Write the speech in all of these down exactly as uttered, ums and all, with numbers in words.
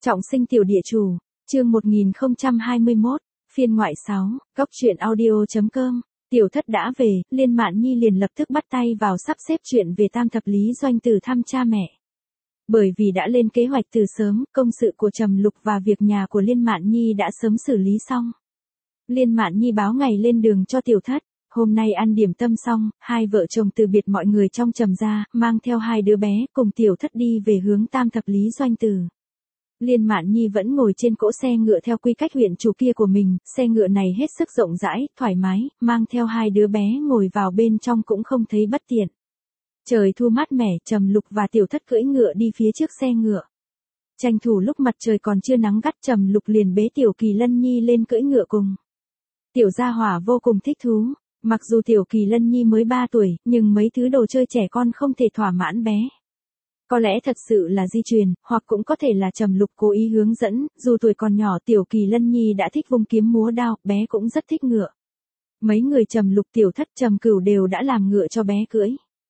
Trọng sinh tiểu địa chủ, chương một nghìn không trăm hai mươi mốt, phiên ngoại sáu, góc truyện audio chấm com. Tiểu thất đã về, Liên Mạn Nhi liền lập tức bắt tay vào sắp xếp chuyện về tam thập lý doanh từ thăm cha mẹ. Bởi vì đã lên kế hoạch từ sớm, công sự của Trầm Lục và việc nhà của Liên Mạn Nhi đã sớm xử lý xong. Liên Mạn Nhi báo ngày lên đường cho tiểu thất. Hôm nay ăn điểm tâm xong, hai vợ chồng từ biệt mọi người trong Trầm gia, mang theo hai đứa bé cùng tiểu thất đi về hướng tam thập lý doanh từ. Liên Mạn Nhi vẫn ngồi trên cỗ xe ngựa theo quy cách huyện chủ kia của mình, xe ngựa này hết sức rộng rãi, thoải mái, mang theo hai đứa bé ngồi vào bên trong cũng không thấy bất tiện. Trời thu mát mẻ, Trầm Lục và tiểu thất cưỡi ngựa đi phía trước xe ngựa. Tranh thủ lúc mặt trời còn chưa nắng gắt, Trầm Lục liền bế Tiểu Kỳ Lân Nhi lên cưỡi ngựa cùng. Tiểu gia hỏa vô cùng thích thú, mặc dù Tiểu Kỳ Lân Nhi mới ba tuổi, nhưng mấy thứ đồ chơi trẻ con không thể thỏa mãn bé. Có lẽ thật sự là di truyền, hoặc cũng có thể là Trầm Lục cố ý hướng dẫn, dù tuổi còn nhỏ Tiểu Kỳ Lân Nhi đã thích vung kiếm múa đao, bé cũng rất thích ngựa. Mấy người Trầm Lục, tiểu thất, Trầm Cửu đều đã làm ngựa cho bé cưỡi.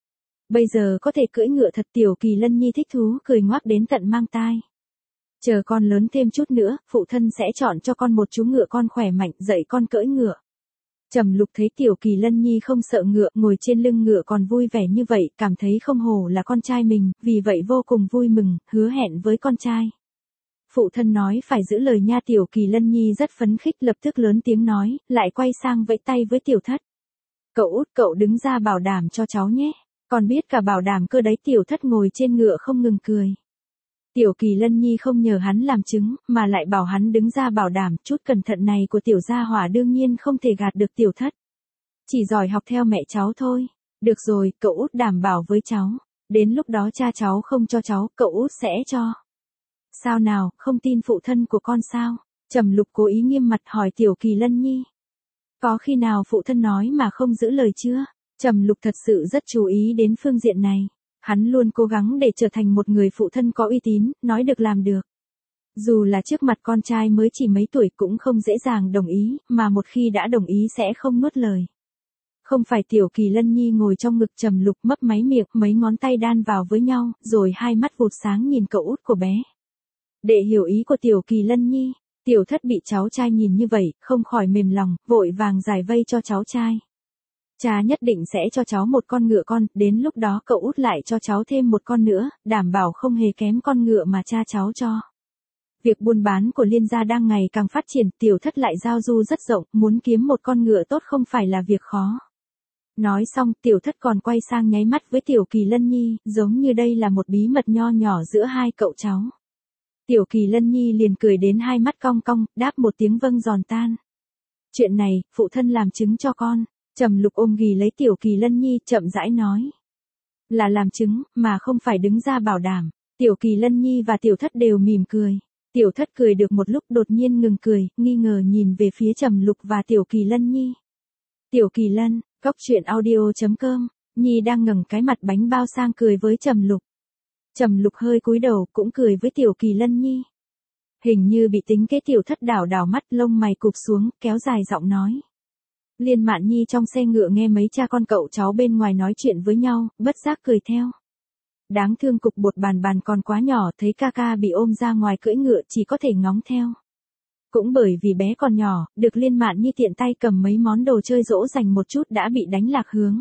Bây giờ có thể cưỡi ngựa thật, Tiểu Kỳ Lân Nhi thích thú, cười ngoác đến tận mang tai. Chờ con lớn thêm chút nữa, phụ thân sẽ chọn cho con một chú ngựa con khỏe mạnh, dạy con cưỡi ngựa. Trầm Lục thấy Tiểu Kỳ Lân Nhi không sợ ngựa, ngồi trên lưng ngựa còn vui vẻ như vậy, cảm thấy không hổ là con trai mình, vì vậy vô cùng vui mừng, hứa hẹn với con trai. Phụ thân nói phải giữ lời nha. Tiểu Kỳ Lân Nhi rất phấn khích, lập tức lớn tiếng nói, lại quay sang vẫy tay với tiểu thất. Cậu út, cậu đứng ra bảo đảm cho cháu nhé. Còn biết cả bảo đảm cơ đấy. Tiểu thất ngồi trên ngựa không ngừng cười. Tiểu Kỳ Lân Nhi không nhờ hắn làm chứng, mà lại bảo hắn đứng ra bảo đảm. Chút cẩn thận này của tiểu gia hỏa đương nhiên không thể gạt được tiểu thất. Chỉ giỏi học theo mẹ cháu thôi. Được rồi, cậu út đảm bảo với cháu. Đến lúc đó cha cháu không cho cháu, cậu út sẽ cho. Sao nào, không tin phụ thân của con sao? Trầm Lục cố ý nghiêm mặt hỏi Tiểu Kỳ Lân Nhi. Có khi nào phụ thân nói mà không giữ lời chưa? Trầm Lục thật sự rất chú ý đến phương diện này. Hắn luôn cố gắng để trở thành một người phụ thân có uy tín, nói được làm được. Dù là trước mặt con trai mới chỉ mấy tuổi cũng không dễ dàng đồng ý, mà một khi đã đồng ý sẽ không nuốt lời. Không phải. Tiểu Kỳ Lân Nhi ngồi trong ngực Trầm Lục, mấp máy miệng, mấy ngón tay đan vào với nhau, rồi hai mắt vụt sáng nhìn cậu út của bé. Để hiểu ý của Tiểu Kỳ Lân Nhi, tiểu thất bị cháu trai nhìn như vậy, không khỏi mềm lòng, vội vàng giải vây cho cháu trai. Cha nhất định sẽ cho cháu một con ngựa con, đến lúc đó cậu út lại cho cháu thêm một con nữa, đảm bảo không hề kém con ngựa mà cha cháu cho. Việc buôn bán của Liên gia đang ngày càng phát triển, tiểu thất lại giao du rất rộng, muốn kiếm một con ngựa tốt không phải là việc khó. Nói xong, tiểu thất còn quay sang nháy mắt với Tiểu Kỳ Lân Nhi, giống như đây là một bí mật nho nhỏ giữa hai cậu cháu. Tiểu Kỳ Lân Nhi liền cười đến hai mắt cong cong, đáp một tiếng vâng giòn tan. Chuyện này, phụ thân làm chứng cho con. Trầm Lục ôm ghì lấy Tiểu Kỳ Lân Nhi, chậm rãi nói. Là làm chứng, mà không phải đứng ra bảo đảm. Tiểu Kỳ Lân Nhi và tiểu thất đều mỉm cười. Tiểu thất cười được một lúc đột nhiên ngừng cười, nghi ngờ nhìn về phía Trầm Lục và Tiểu Kỳ Lân Nhi. Tiểu Kỳ Lân, góc truyện audio chấm com, Nhi đang ngẩng cái mặt bánh bao sang cười với Trầm Lục. Trầm Lục hơi cúi đầu, cũng cười với Tiểu Kỳ Lân Nhi. Hình như bị tính kế. Tiểu thất đảo đảo mắt, lông mày cụp xuống, kéo dài giọng nói. Liên Mạn Nhi trong xe ngựa nghe mấy cha con cậu cháu bên ngoài nói chuyện với nhau, bất giác cười theo. Đáng thương cục bột bàn bàn còn quá nhỏ, thấy ca ca bị ôm ra ngoài cưỡi ngựa chỉ có thể ngóng theo. Cũng bởi vì bé còn nhỏ, được Liên Mạn Nhi tiện tay cầm mấy món đồ chơi dỗ dành một chút đã bị đánh lạc hướng.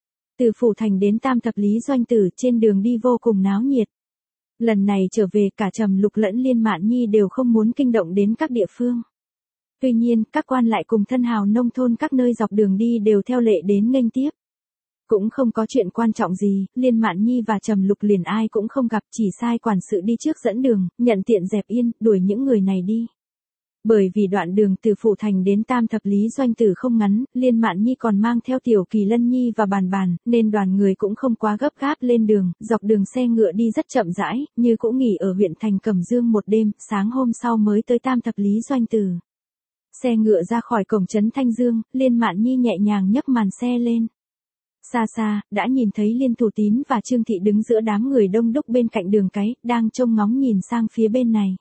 Từ phủ thành đến tam thập lý doanh tử, trên đường đi vô cùng náo nhiệt. Lần này trở về, cả Trầm Lục lẫn Liên Mạn Nhi đều không muốn kinh động đến các địa phương. Tuy nhiên, các quan lại cùng thân hào nông thôn các nơi dọc đường đi đều theo lệ đến nghênh tiếp. Cũng không có chuyện quan trọng gì, Liên Mạn Nhi và Trầm Lục liền ai cũng không gặp, chỉ sai quản sự đi trước dẫn đường, nhận tiện dẹp yên, đuổi những người này đi. Bởi vì đoạn đường từ phủ thành đến tam thập lý doanh tử không ngắn, Liên Mạn Nhi còn mang theo Tiểu Kỳ Lân Nhi và bàn bàn, nên đoàn người cũng không quá gấp gáp lên đường, dọc đường xe ngựa đi rất chậm rãi, như cũng nghỉ ở huyện thành Cẩm Dương một đêm, sáng hôm sau mới tới tam thập lý doanh tử. Xe ngựa ra khỏi cổng trấn Thanh Dương, Liên Mạn Nhi nhẹ nhàng nhấc màn xe lên. Xa xa, đã nhìn thấy Liên Thủ Tín và Trương Thị đứng giữa đám người đông đúc bên cạnh đường cái, đang trông ngóng nhìn sang phía bên này.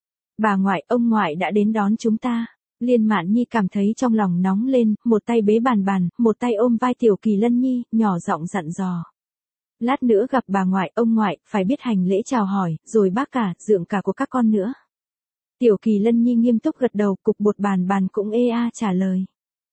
Bà ngoại, ông ngoại đã đến đón chúng ta. Liên Mạn Nhi cảm thấy trong lòng nóng lên, một tay bế bàn bàn, một tay ôm vai Tiểu Kỳ Lân Nhi, nhỏ giọng dặn dò. Lát nữa gặp bà ngoại, ông ngoại, phải biết hành lễ chào hỏi, rồi bác cả, dượng cả của các con nữa. Tiểu Kỳ Lân Nhi nghiêm túc gật đầu, cục bột bàn bàn cũng ê a trả lời.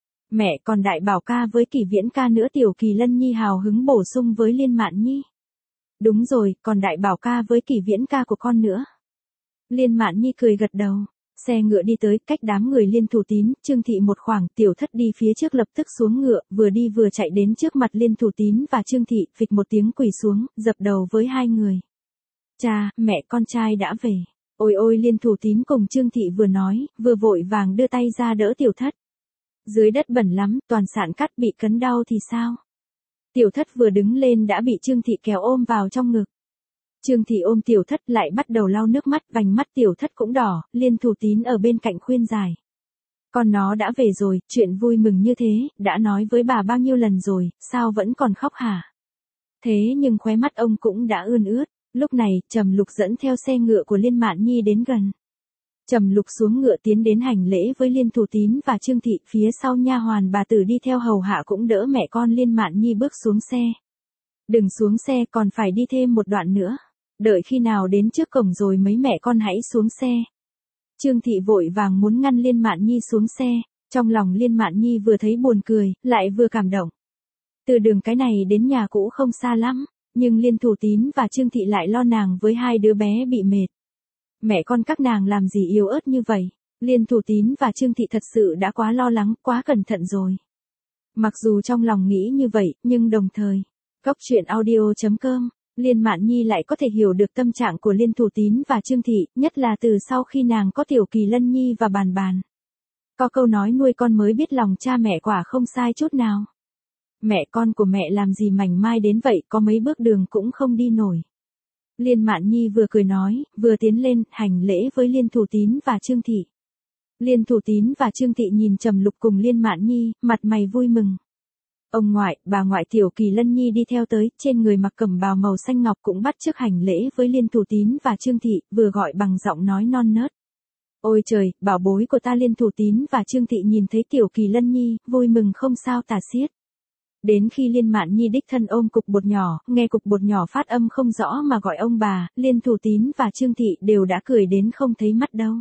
Mẹ còn Đại Bảo ca với Kỳ Viễn ca nữa, Tiểu Kỳ Lân Nhi hào hứng bổ sung với Liên Mạn Nhi. Đúng rồi, còn Đại Bảo ca với Kỳ Viễn ca của con nữa. Liên Mạn Nhi cười gật đầu. Xe ngựa đi tới, cách đám người Liên Thủ Tín, Trương Thị một khoảng, Tiểu Thất đi phía trước lập tức xuống ngựa, vừa đi vừa chạy đến trước mặt Liên Thủ Tín và Trương Thị, phịch một tiếng quỳ xuống, dập đầu với hai người. Cha, mẹ con trai đã về. Ôi ôi Liên Thủ Tín cùng Trương Thị vừa nói, vừa vội vàng đưa tay ra đỡ Tiểu Thất. Dưới đất bẩn lắm, toàn sạn cắt bị cấn đau thì sao? Tiểu Thất vừa đứng lên đã bị Trương Thị kéo ôm vào trong ngực. Trương Thị ôm Tiểu Thất lại bắt đầu lau nước mắt, vành mắt Tiểu Thất cũng đỏ, Liên Thủ Tín ở bên cạnh khuyên giải. Con nó đã về rồi, chuyện vui mừng như thế, đã nói với bà bao nhiêu lần rồi, sao vẫn còn khóc hả? Thế nhưng khóe mắt ông cũng đã ươn ướt, lúc này, Trầm Lục dẫn theo xe ngựa của Liên Mạn Nhi đến gần. Trầm Lục xuống ngựa tiến đến hành lễ với Liên Thủ Tín và Trương Thị, phía sau nha hoàn bà tử đi theo hầu hạ cũng đỡ mẹ con Liên Mạn Nhi bước xuống xe. Đừng xuống xe, còn phải đi thêm một đoạn nữa. Đợi khi nào đến trước cổng rồi mấy mẹ con hãy xuống xe. Trương Thị vội vàng muốn ngăn Liên Mạn Nhi xuống xe, trong lòng Liên Mạn Nhi vừa thấy buồn cười, lại vừa cảm động. Từ đường cái này đến nhà cũ không xa lắm, nhưng Liên Thủ Tín và Trương Thị lại lo nàng với hai đứa bé bị mệt. Mẹ con các nàng làm gì yếu ớt như vậy? Liên Thủ Tín và Trương Thị thật sự đã quá lo lắng, quá cẩn thận rồi. Mặc dù trong lòng nghĩ như vậy, nhưng đồng thời, Góc truyện audio chấm com, Liên Mạn Nhi lại có thể hiểu được tâm trạng của Liên Thủ Tín và Trương Thị, nhất là từ sau khi nàng có Tiểu Kỳ Lân Nhi và Bàn Bàn. Có câu nói nuôi con mới biết lòng cha mẹ quả không sai chút nào. Mẹ con của mẹ làm gì mảnh mai đến vậy, có mấy bước đường cũng không đi nổi. Liên Mạn Nhi vừa cười nói, vừa tiến lên, hành lễ với Liên Thủ Tín và Trương Thị. Liên Thủ Tín và Trương Thị nhìn Trầm Lục cùng Liên Mạn Nhi, mặt mày vui mừng. Ông ngoại, bà ngoại Tiểu Kỳ Lân Nhi đi theo tới, trên người mặc cẩm bào màu xanh ngọc cũng bắt chước hành lễ với Liên Thủ Tín và Trương Thị, vừa gọi bằng giọng nói non nớt. Ôi trời, bảo bối của ta. Liên Thủ Tín và Trương Thị nhìn thấy Tiểu Kỳ Lân Nhi, vui mừng không sao tả xiết. Đến khi Liên Mạn Nhi đích thân ôm cục bột nhỏ, nghe cục bột nhỏ phát âm không rõ mà gọi ông bà, Liên Thủ Tín và Trương Thị đều đã cười đến không thấy mắt đâu.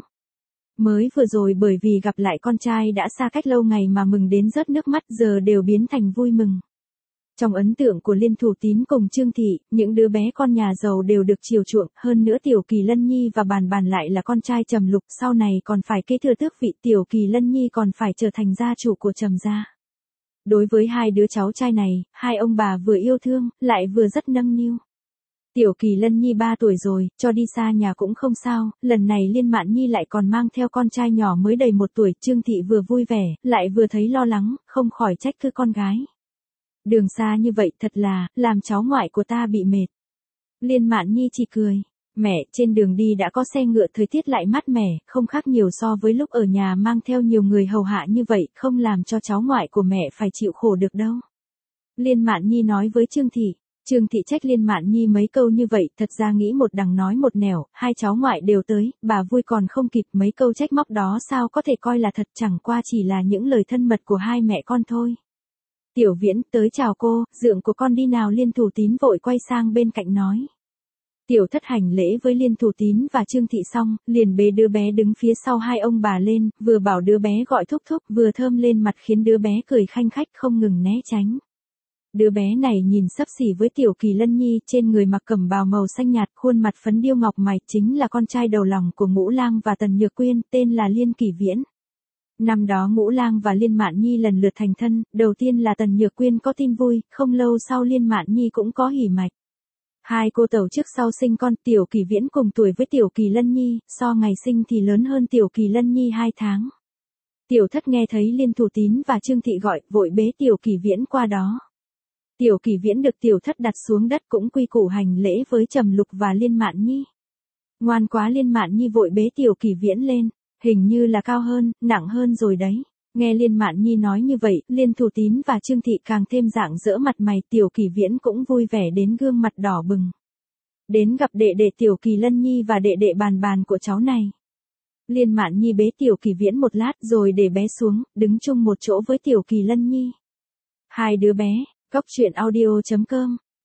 Mới vừa rồi bởi vì gặp lại con trai đã xa cách lâu ngày mà mừng đến rớt nước mắt, giờ đều biến thành vui mừng. Trong ấn tượng của Liên Thủ Tín cùng Trương Thị, những đứa bé con nhà giàu đều được chiều chuộng, hơn nữa Tiểu Kỳ Lân Nhi và Bàn Bàn lại là con trai Trầm Lục, sau này còn phải kế thừa tước vị, Tiểu Kỳ Lân Nhi còn phải trở thành gia chủ của Trầm gia. Đối với hai đứa cháu trai này, hai ông bà vừa yêu thương, lại vừa rất nâng niu. Tiểu Kỳ Lân Nhi ba tuổi rồi, cho đi xa nhà cũng không sao, lần này Liên Mạn Nhi lại còn mang theo con trai nhỏ mới đầy một tuổi, Trương Thị vừa vui vẻ, lại vừa thấy lo lắng, không khỏi trách cứ con gái. Đường xa như vậy thật là, làm cháu ngoại của ta bị mệt. Liên Mạn Nhi chỉ cười, mẹ, trên đường đi đã có xe ngựa, thời tiết lại mát mẻ, không khác nhiều so với lúc ở nhà mang theo nhiều người hầu hạ như vậy, không làm cho cháu ngoại của mẹ phải chịu khổ được đâu. Liên Mạn Nhi nói với Trương Thị. Trương Thị trách Liên Mạn Nhi mấy câu như vậy, thật ra nghĩ một đằng nói một nẻo, hai cháu ngoại đều tới, bà vui còn không kịp, mấy câu trách móc đó sao có thể coi là thật, chẳng qua chỉ là những lời thân mật của hai mẹ con thôi. Tiểu Viễn, tới chào cô, dượng của con đi nào. Liên Thủ Tín vội quay sang bên cạnh nói. Tiểu Thất hành lễ với Liên Thủ Tín và Trương Thị xong, liền bế đứa bé đứng phía sau hai ông bà lên, vừa bảo đứa bé gọi thúc thúc, vừa thơm lên mặt khiến đứa bé cười khanh khách không ngừng né tránh. Đứa bé này nhìn xấp xỉ với Tiểu Kỳ Lân Nhi, trên người mặc cẩm bào màu xanh nhạt, khuôn mặt phấn điêu ngọc mày, chính là con trai đầu lòng của Ngũ Lang và Tần Nhược Quyên, tên là Liên Kỳ Viễn. Năm đó Ngũ Lang và Liên Mạn Nhi lần lượt thành thân, đầu tiên là Tần Nhược Quyên có tin vui, không lâu sau Liên Mạn Nhi cũng có hỉ mạch. Hai cô tẩu trước sau sinh con, Tiểu Kỳ Viễn cùng tuổi với Tiểu Kỳ Lân Nhi, so ngày sinh thì lớn hơn Tiểu Kỳ Lân Nhi hai tháng. Tiểu Thất nghe thấy Liên Thủ Tín và Trương Thị gọi, vội bế Tiểu Kỳ Viễn qua đó. Tiểu Kỳ Viễn được Tiểu Thất đặt xuống đất cũng quy củ hành lễ với Trầm Lục và Liên Mạn Nhi. Ngoan quá. Liên Mạn Nhi vội bế Tiểu Kỳ Viễn lên, hình như là cao hơn, nặng hơn rồi đấy. Nghe Liên Mạn Nhi nói như vậy, Liên Thủ Tín và Trương Thị càng thêm rạng rỡ mặt mày, Tiểu Kỳ Viễn cũng vui vẻ đến gương mặt đỏ bừng. Đến gặp đệ đệ Tiểu Kỳ Lân Nhi và đệ đệ Bàn Bàn của cháu này. Liên Mạn Nhi bế Tiểu Kỳ Viễn một lát rồi để bé xuống, đứng chung một chỗ với Tiểu Kỳ Lân Nhi. Hai đứa bé. Góc truyện audio chấm com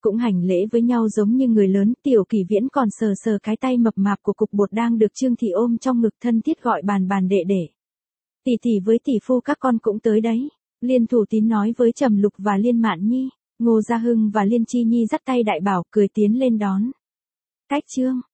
cũng hành lễ với nhau giống như người lớn, Tiểu Kỷ Viễn còn sờ sờ cái tay mập mạp của cục bột đang được Trương Thị ôm trong ngực thân thiết gọi bàn bàn đệ đệ. Tỷ tỷ với tỷ phu các con cũng tới đấy. Liên Thủ Tín nói với Trầm Lục và Liên Mạn Nhi. Ngô Gia Hưng và Liên Chi Nhi dắt tay đại bảo cười tiến lên đón. Cách Trương.